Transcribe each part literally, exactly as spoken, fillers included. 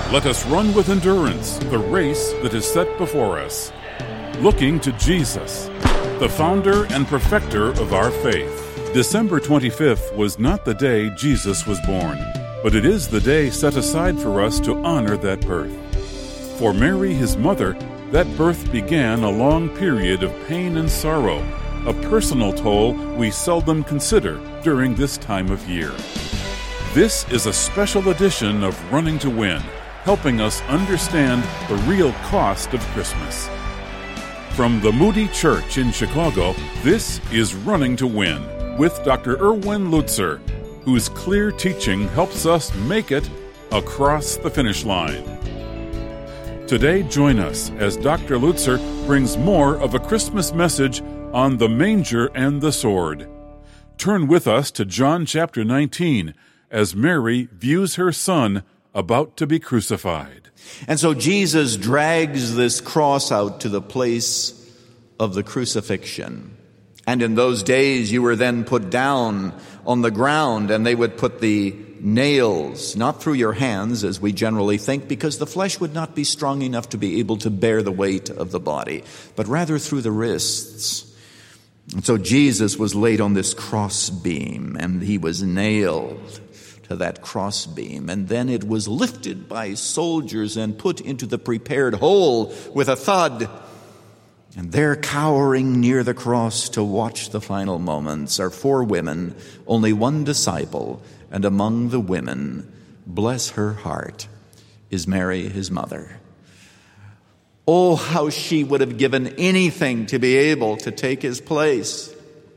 Let us run with endurance the race that is set before us, looking to Jesus, the founder and perfecter of our faith. December twenty-fifth was not the day Jesus was born, but it is the day set aside for us to honor that birth. For Mary, his mother, that birth began a long period of pain and sorrow, a personal toll we seldom consider during this time of year. This is a special edition of Running to Win, helping us understand the real cost of Christmas. From the Moody Church in Chicago, this is Running to Win with Doctor Erwin Lutzer, whose clear teaching helps us make it across the finish line. Today, join us as Doctor Lutzer brings more of a Christmas message on the manger and the sword. Turn with us to John chapter nineteen as Mary views her son about to be crucified. And so Jesus drags this cross out to the place of the crucifixion. And in those days you were then put down on the ground, and they would put the nails, not through your hands as we generally think, because the flesh would not be strong enough to be able to bear the weight of the body, but rather through the wrists. And so Jesus was laid on this cross beam, and he was nailed to that cross beam, and then it was lifted by soldiers and put into the prepared hole with a thud. And there, cowering near the cross to watch the final moments, are four women, only one disciple, and among the women, bless her heart, is Mary, his mother. Oh, how she would have given anything to be able to take his place.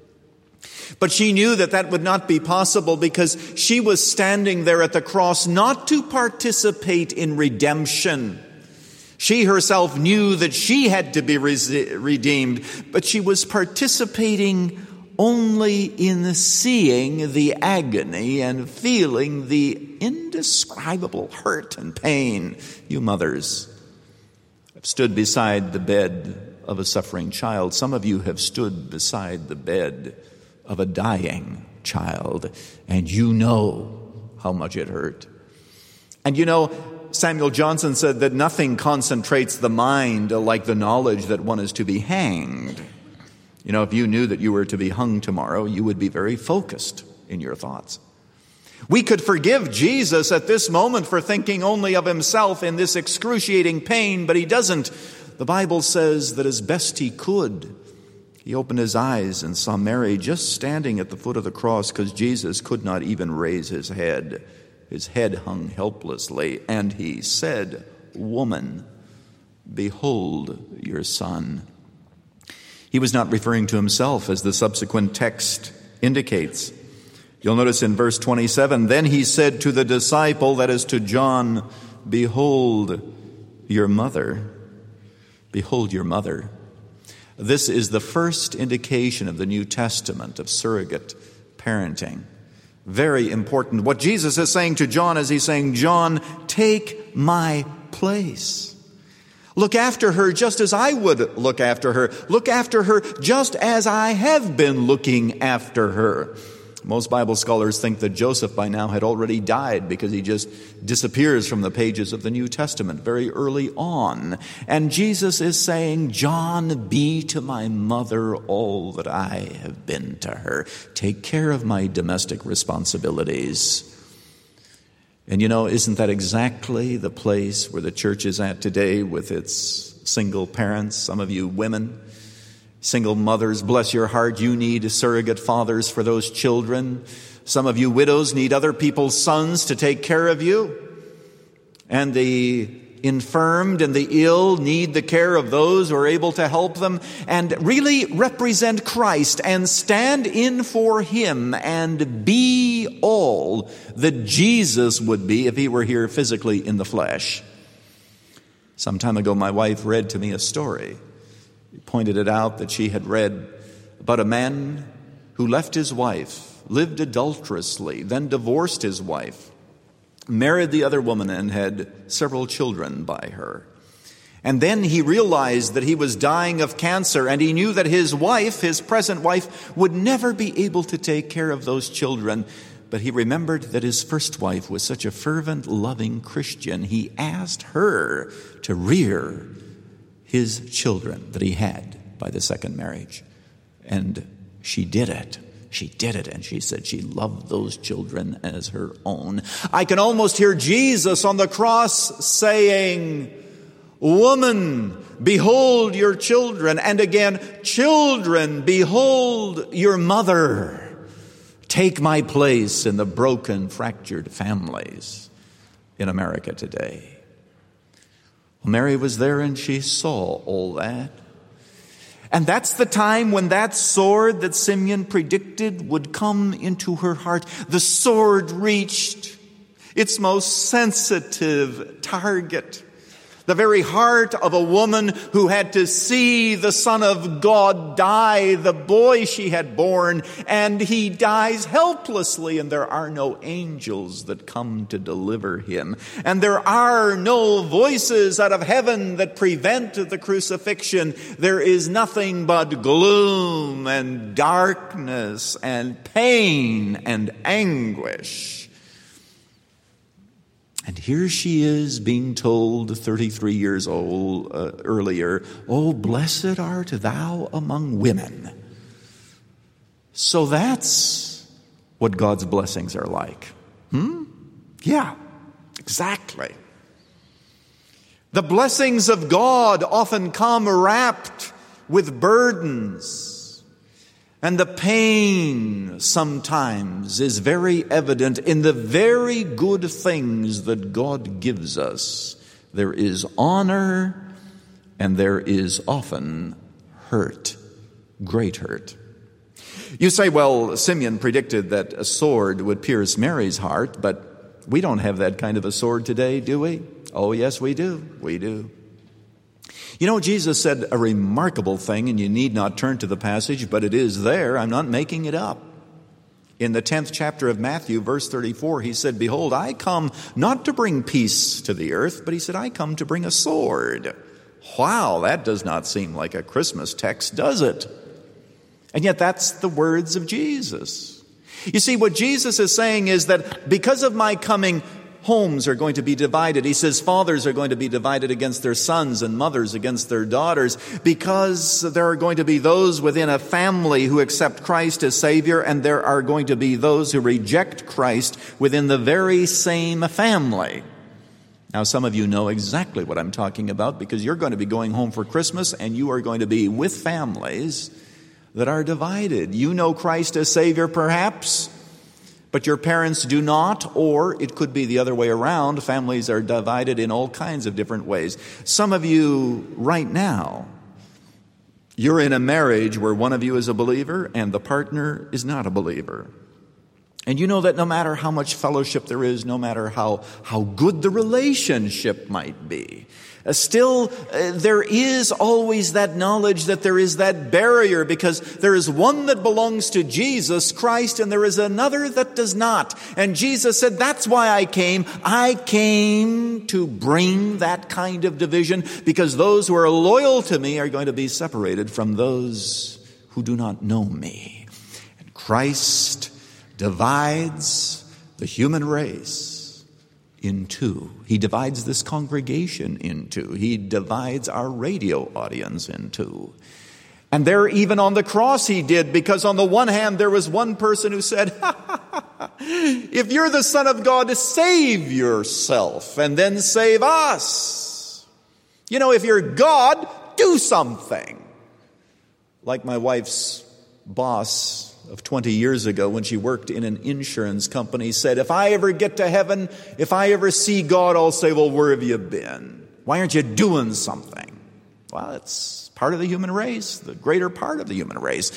But she knew that that would not be possible, because she was standing there at the cross not to participate in redemption. She herself knew that she had to be re- redeemed, but she was participating only in seeing the agony and feeling the indescribable hurt and pain. You mothers have stood beside the bed of a suffering child. Some of you have stood beside the bed of a dying child, and you know how much it hurt. And you know, Samuel Johnson said that nothing concentrates the mind like the knowledge that one is to be hanged. You know, if you knew that you were to be hung tomorrow, you would be very focused in your thoughts. We could forgive Jesus at this moment for thinking only of himself in this excruciating pain, but he doesn't. The Bible says that as best he could, he opened his eyes and saw Mary just standing at the foot of the cross, because Jesus could not even raise his head. His head hung helplessly, and he said, "Woman, behold your son." He was not referring to himself, as the subsequent text indicates. You'll notice in verse twenty-seven, then he said to the disciple, that is to John, "Behold your mother." Behold your mother. This is the first indication of the New Testament of surrogate parenting. Very important. What Jesus is saying to John is he's saying, John, take my place. Look after her just as I would look after her. Look after her just as I have been looking after her. Most Bible scholars think that Joseph by now had already died, because he just disappears from the pages of the New Testament very early on. And Jesus is saying, John, be to my mother all that I have been to her. Take care of my domestic responsibilities. And you know, isn't that exactly the place where the church is at today with its single parents? Some of you women, single mothers, bless your heart, you need surrogate fathers for those children. Some of you widows need other people's sons to take care of you. And the infirmed and the ill need the care of those who are able to help them, and really represent Christ and stand in for him and be all that Jesus would be if he were here physically in the flesh. Some time ago, my wife read to me a story. He pointed it out that she had read about a man who left his wife, lived adulterously, then divorced his wife, married the other woman, and had several children by her. And then he realized that he was dying of cancer, and he knew that his wife, his present wife, would never be able to take care of those children. But he remembered that his first wife was such a fervent, loving Christian. He asked her to rear his children that he had by the second marriage. And she did it. She did it, and she said she loved those children as her own. I can almost hear Jesus on the cross saying, "Woman, behold your children." And again, "Children, behold your mother." Take my place in the broken, fractured families in America today. Well, Mary was there and she saw all that. And that's the time when that sword that Simeon predicted would come into her heart. The sword reached its most sensitive target. The very heart of a woman who had to see the Son of God die, the boy she had born, and he dies helplessly, and there are no angels that come to deliver him. And there are no voices out of heaven that prevent the crucifixion. There is nothing but gloom and darkness and pain and anguish. And here she is being told thirty-three years old uh, earlier, "Oh, blessed art thou among women." So that's what God's blessings are like. Hmm? Yeah, exactly. The blessings of God often come wrapped with burdens. And the pain sometimes is very evident in the very good things that God gives us. There is honor and there is often hurt, great hurt. You say, well, Simeon predicted that a sword would pierce Mary's heart, but we don't have that kind of a sword today, do we? Oh, yes, we do. We do. You know, Jesus said a remarkable thing, and you need not turn to the passage, but it is there. I'm not making it up. In the tenth chapter of Matthew, verse thirty-four, he said, "Behold, I come not to bring peace to the earth," but he said, "I come to bring a sword." Wow, that does not seem like a Christmas text, does it? And yet that's the words of Jesus. You see, what Jesus is saying is that because of my coming, homes are going to be divided. He says fathers are going to be divided against their sons and mothers against their daughters, because there are going to be those within a family who accept Christ as Savior, and there are going to be those who reject Christ within the very same family. Now, some of you know exactly what I'm talking about, because you're going to be going home for Christmas and you are going to be with families that are divided. You know Christ as Savior, perhaps, but your parents do not, or it could be the other way around. Families are divided in all kinds of different ways. Some of you right now, you're in a marriage where one of you is a believer and the partner is not a believer. And you know that no matter how much fellowship there is, no matter how, how good the relationship might be, Uh, still, uh, there is always that knowledge that there is that barrier, because there is one that belongs to Jesus Christ and there is another that does not. And Jesus said, that's why I came. I came to bring that kind of division, because those who are loyal to me are going to be separated from those who do not know me. And Christ divides the human race in two. He divides this congregation in two. He divides our radio audience in two. And there, even on the cross, he did, because on the one hand, there was one person who said, ha, ha, ha, ha, if you're the Son of God, save yourself and then save us. You know, if you're God, do something. Like my wife's boss of twenty years ago, when she worked in an insurance company, said, if I ever get to heaven, if I ever see God, I'll say, well, where have you been? Why aren't you doing something? Well, it's part of the human race, the greater part of the human race.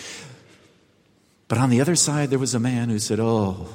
But on the other side, there was a man who said, oh,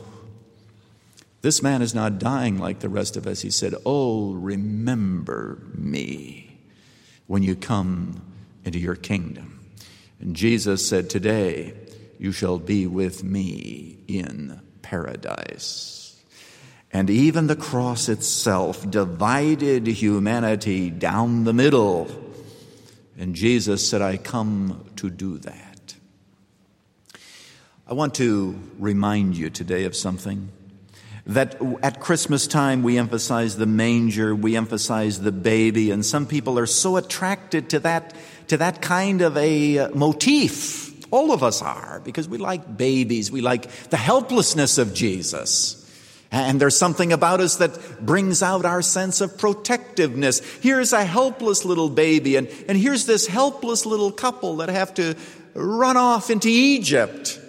this man is not dying like the rest of us. He said, oh, remember me when you come into your kingdom. And Jesus said, today, you shall be with me in paradise. And even the cross itself divided humanity down the middle. And Jesus said, I come to do that. I want to remind you today of something. That at Christmas time we emphasize the manger, we emphasize the baby, and some people are so attracted to that, to that kind of a motif. All of us are, because we like babies, we like the helplessness of Jesus. And there's something about us that brings out our sense of protectiveness. Here's a helpless little baby, and, and here's this helpless little couple that have to run off into Egypt.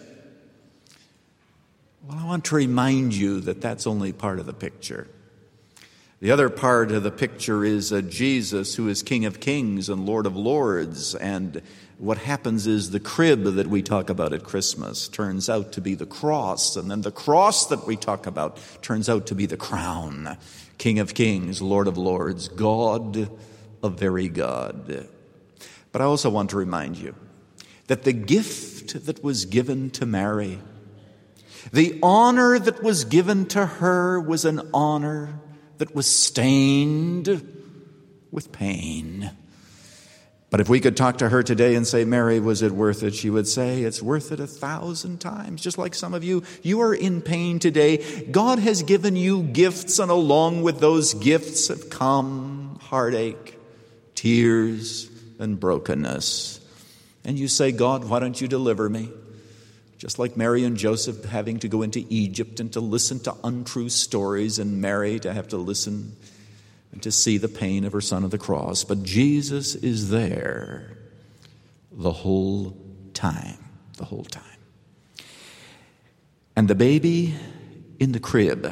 Well, I want to remind you that that's only part of the picture. The other part of the picture is a Jesus who is King of Kings and Lord of Lords. And what happens is the crib that we talk about at Christmas turns out to be the cross. And then the cross that we talk about turns out to be the crown. King of Kings, Lord of Lords, God of very God. But I also want to remind you that the gift that was given to Mary, the honor that was given to her, was an honor that was stained with pain. But if we could talk to her today and say, Mary, was it worth it? She would say, it's worth it a thousand times. Just like some of you, you are in pain today. God has given you gifts, and along with those gifts have come heartache, tears, and brokenness. And you say, God, why don't you deliver me? Just like Mary and Joseph having to go into Egypt and to listen to untrue stories, and Mary to have to listen and to see the pain of her son of the cross. But Jesus is there the whole time, the whole time. And the baby in the crib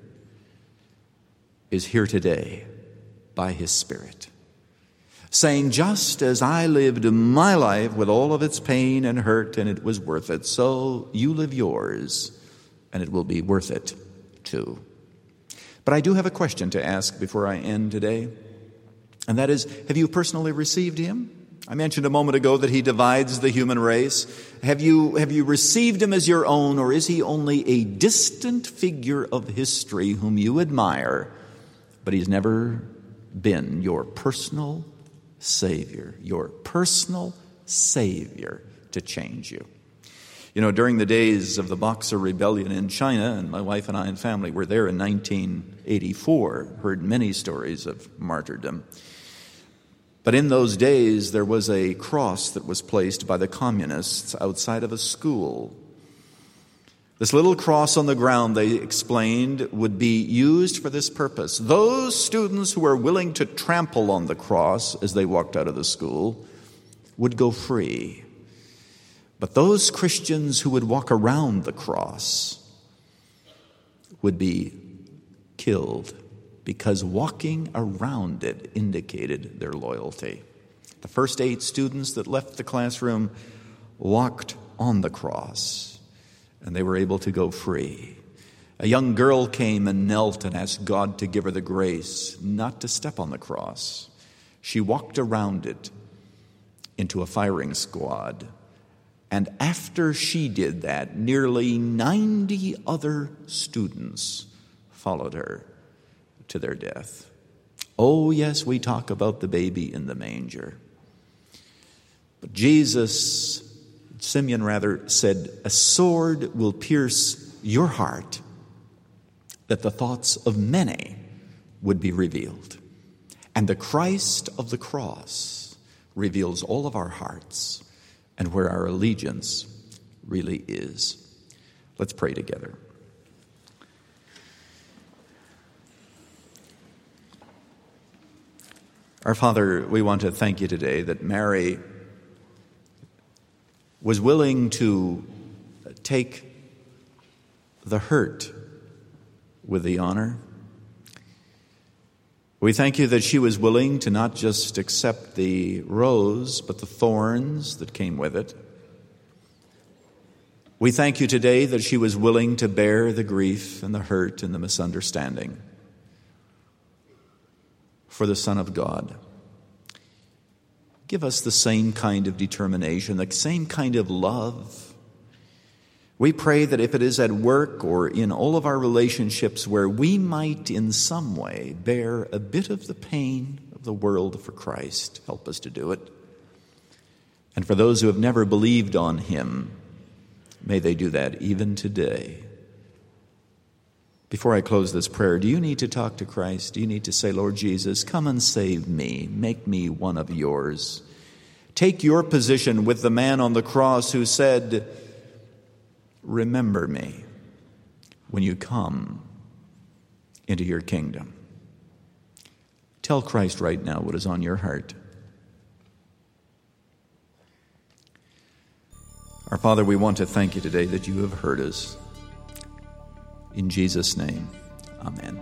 is here today by his Spirit, saying, just as I lived my life with all of its pain and hurt, and it was worth it, so you live yours, and it will be worth it too. But I do have a question to ask before I end today, and that is, have you personally received him? I mentioned a moment ago that he divides the human race. Have you, have you received him as your own, or is he only a distant figure of history whom you admire, but he's never been your personal Savior, your personal Savior to change you? You know, during the days of the Boxer Rebellion in China, and my wife and I and family were there in nineteen eighty-four, heard many stories of martyrdom. But in those days, there was a cross that was placed by the communists outside of a school. This little cross on the ground, they explained, would be used for this purpose. Those students who were willing to trample on the cross as they walked out of the school would go free. But those Christians who would walk around the cross would be killed, because walking around it indicated their loyalty. The first eight students that left the classroom walked on the cross, and they were able to go free. A young girl came and knelt and asked God to give her the grace not to step on the cross. She walked around it into a firing squad. And after she did that, nearly ninety other students followed her to their death. Oh, yes, we talk about the baby in the manger. But Jesus, Simeon rather, said, a sword will pierce your heart, that the thoughts of many would be revealed. And the Christ of the cross reveals all of our hearts and where our allegiance really is. Let's pray together. Our Father, we want to thank you today that Mary was willing to take the hurt with the honor. We thank you that she was willing to not just accept the rose, but the thorns that came with it. We thank you today that she was willing to bear the grief and the hurt and the misunderstanding for the Son of God. Give us the same kind of determination, the same kind of love. We pray that if it is at work or in all of our relationships where we might in some way bear a bit of the pain of the world for Christ, help us to do it. And for those who have never believed on him, May they do that even today. Before I close this prayer, do you need to talk to Christ? Do you need to say, Lord Jesus, come and save me. Make me one of yours. Take your position with the man on the cross who said, remember me when you come into your kingdom. Tell Christ right now what is on your heart. Our Father, we want to thank you today that you have heard us. In Jesus' name, amen.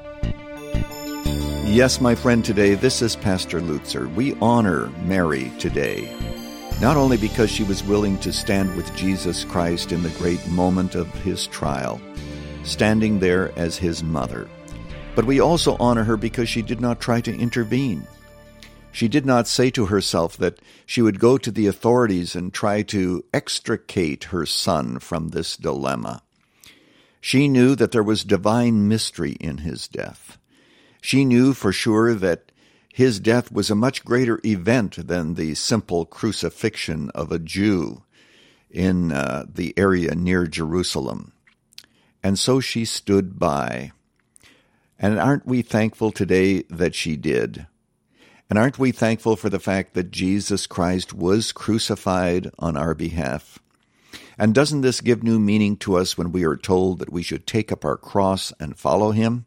Yes, my friend, today, this is Pastor Lutzer. We honor Mary today, not only because she was willing to stand with Jesus Christ in the great moment of his trial, standing there as his mother, but we also honor her because she did not try to intervene. She did not say to herself that she would go to the authorities and try to extricate her son from this dilemma. She knew that there was divine mystery in his death. She knew for sure that his death was a much greater event than the simple crucifixion of a Jew in uh, the area near Jerusalem. And so she stood by. And aren't we thankful today that she did? And aren't we thankful for the fact that Jesus Christ was crucified on our behalf? And doesn't this give new meaning to us when we are told that we should take up our cross and follow him?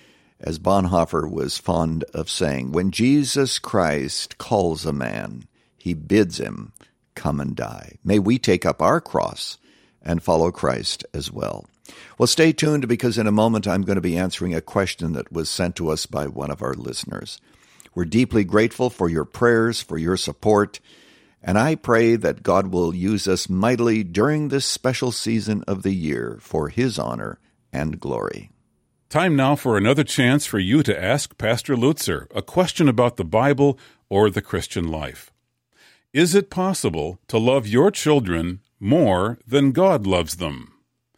As Bonhoeffer was fond of saying, when Jesus Christ calls a man, he bids him come and die. May we take up our cross and follow Christ as well. Well, stay tuned, because in a moment I'm going to be answering a question that was sent to us by one of our listeners. We're deeply grateful for your prayers, for your support, and I pray that God will use us mightily during this special season of the year for his honor and glory. Time now for another chance for you to ask Pastor Lutzer a question about the Bible or the Christian life. Is it possible to love your children more than God loves them?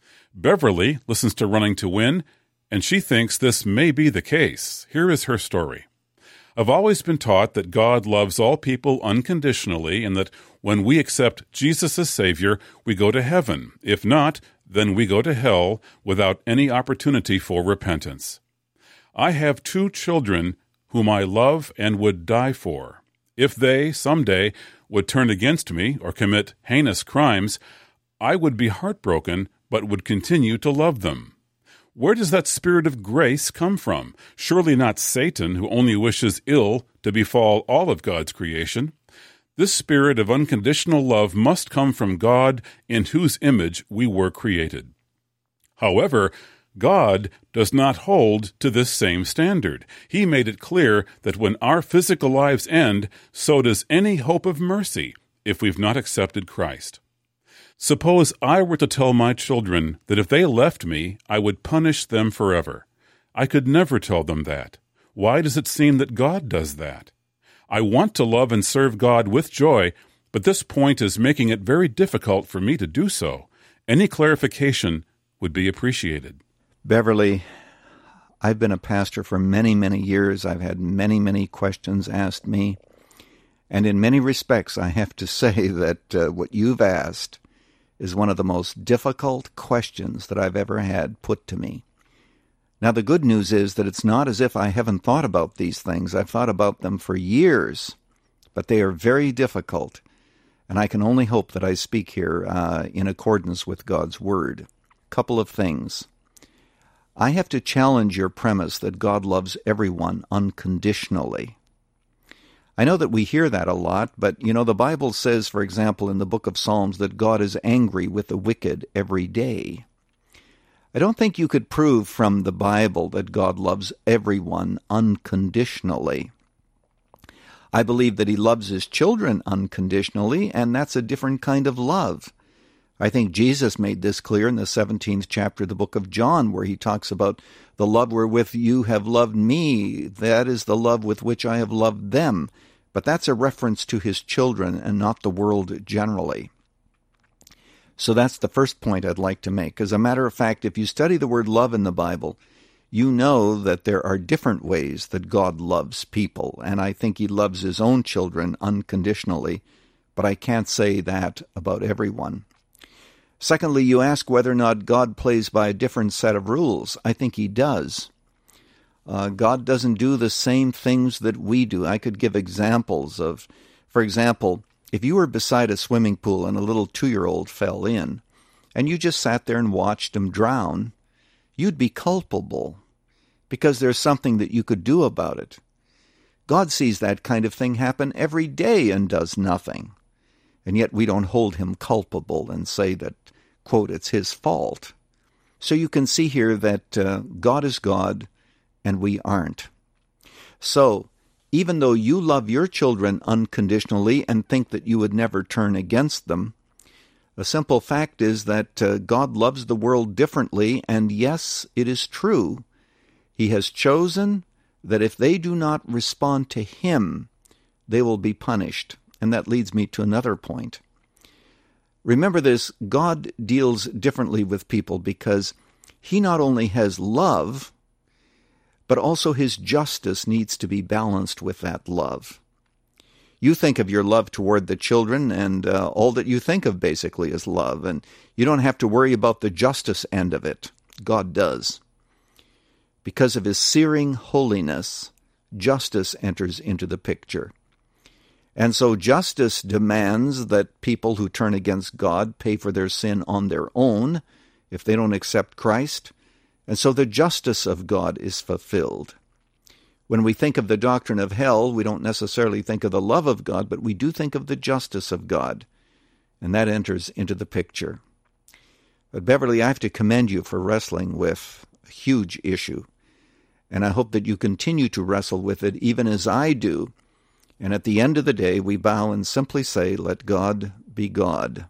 Beverly listens to Running to Win, and she thinks this may be the case. Here is her story. I've always been taught that God loves all people unconditionally, and that when we accept Jesus as Savior, we go to heaven. If not, then we go to hell without any opportunity for repentance. I have two children whom I love and would die for. If they, someday, would turn against me or commit heinous crimes, I would be heartbroken, but would continue to love them. Where does that spirit of grace come from? Surely not Satan, who only wishes ill to befall all of God's creation. This spirit of unconditional love must come from God, in whose image we were created. However, God does not hold to this same standard. He made it clear that when our physical lives end, so does any hope of mercy if we've not accepted Christ. Suppose I were to tell my children that if they left me, I would punish them forever. I could never tell them that. Why does it seem that God does that? I want to love and serve God with joy, but this point is making it very difficult for me to do so. Any clarification would be appreciated. Beverly, I've been a pastor for many, many years. I've had many, many questions asked me. And in many respects, I have to say that uh, what you've asked is one of the most difficult questions that I've ever had put to me. Now, the good news is that it's not as if I haven't thought about these things. I've thought about them for years, but they are very difficult, and I can only hope that I speak here uh, in accordance with God's Word. Couple of things. I have to challenge your premise that God loves everyone unconditionally. I know that we hear that a lot, but, you know, the Bible says, for example, in the book of Psalms, that God is angry with the wicked every day. I don't think you could prove from the Bible that God loves everyone unconditionally. I believe that he loves his children unconditionally, and that's a different kind of love. I think Jesus made this clear in the seventeenth chapter of the book of John, where he talks about the love wherewith you have loved me. That is the love with which I have loved them. But that's a reference to his children and not the world generally. So that's the first point I'd like to make. As a matter of fact, if you study the word love in the Bible, you know that there are different ways that God loves people, and I think he loves his own children unconditionally, but I can't say that about everyone. Secondly, you ask whether or not God plays by a different set of rules. I think he does. Uh, God doesn't do the same things that we do. I could give examples of, for example, if you were beside a swimming pool and a little two-year-old fell in, and you just sat there and watched him drown, you'd be culpable because there's something that you could do about it. God sees that kind of thing happen every day and does nothing. And yet we don't hold him culpable and say that, quote, it's his fault. So you can see here that uh, God is God and we aren't. So, even though you love your children unconditionally and think that you would never turn against them, the simple fact is that uh, God loves the world differently, and yes, it is true. He has chosen that if they do not respond to him, they will be punished. And that leads me to another point. Remember this, God deals differently with people because he not only has love, but also his justice needs to be balanced with that love. You think of your love toward the children, and uh, all that you think of basically is love, and you don't have to worry about the justice end of it. God does. Because of his searing holiness, justice enters into the picture. And so justice demands that people who turn against God pay for their sin on their own if they don't accept Christ. And so the justice of God is fulfilled. When we think of the doctrine of hell, we don't necessarily think of the love of God, but we do think of the justice of God. And that enters into the picture. But Beverly, I have to commend you for wrestling with a huge issue. And I hope that you continue to wrestle with it even as I do. And at the end of the day, we bow and simply say, let God be God.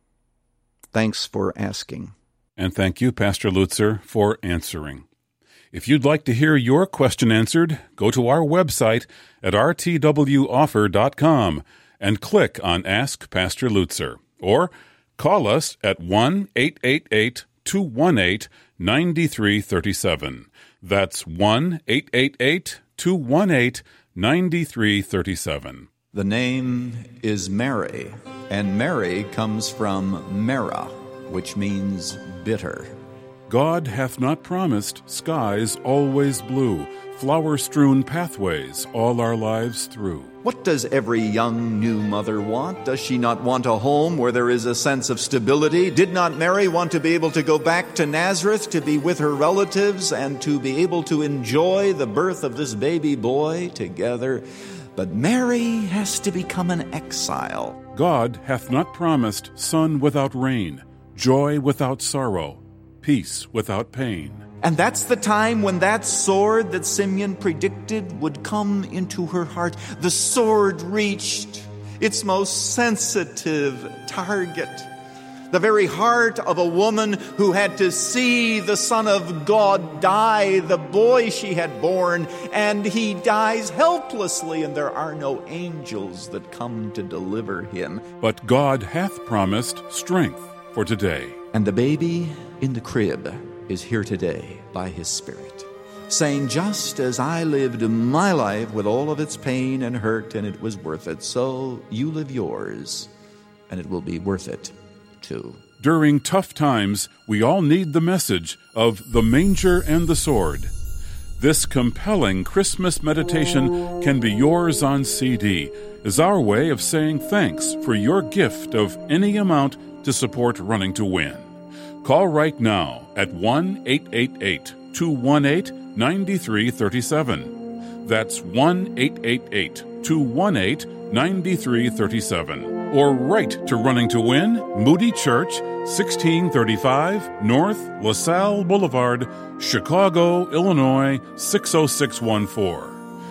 Thanks for asking. And thank you, Pastor Lutzer, for answering. If you'd like to hear your question answered, go to our website at r t w offer dot com and click on Ask Pastor Lutzer. Or call us at one eight eight eight, two one eight, nine three three seven. That's one eight eight eight, two one eight, nine three three seven. The name is Mary, and Mary comes from Mara, which means bitter. God hath not promised skies always blue, flower-strewn pathways all our lives through. What does every young new mother want? Does she not want a home where there is a sense of stability? Did not Mary want to be able to go back to Nazareth to be with her relatives and to be able to enjoy the birth of this baby boy together? But Mary has to become an exile. God hath not promised sun without rain, joy without sorrow, peace without pain. And that's the time when that sword that Simeon predicted would come into her heart. The sword reached its most sensitive target. The very heart of a woman who had to see the Son of God die, the boy she had born, and he dies helplessly, and there are no angels that come to deliver him. But God hath promised strength for today. And the baby in the crib is here today by his Spirit, saying, just as I lived my life with all of its pain and hurt, and it was worth it, so you live yours, and it will be worth it too. During tough times, we all need the message of the manger and the sword. This compelling Christmas meditation can be yours on C D, as our way of saying thanks for your gift of any amount to support Running to Win. Call right now at one eight eight eight, two one eight, nine three three seven. That's one eight eight eight, two one eight, nine three three seven. Or write to Running to Win, Moody Church, sixteen thirty-five North LaSalle Boulevard, Chicago, Illinois, six oh six one four.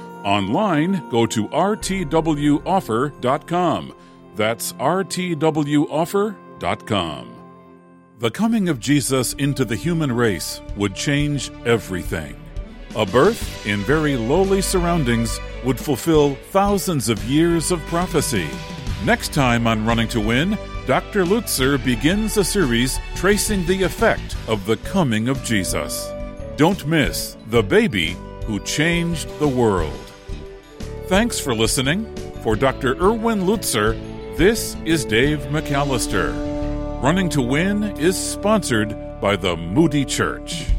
Online, go to r t w offer dot com. That's r t w offer dot com. The coming of Jesus into the human race would change everything. A birth in very lowly surroundings would fulfill thousands of years of prophecy. Next time on Running to Win, Doctor Lutzer begins a series tracing the effect of the coming of Jesus. Don't miss The Baby Who Changed the World. Thanks for listening. For Doctor Erwin Lutzer, this is Dave McAllister. Running to Win is sponsored by the Moody Church.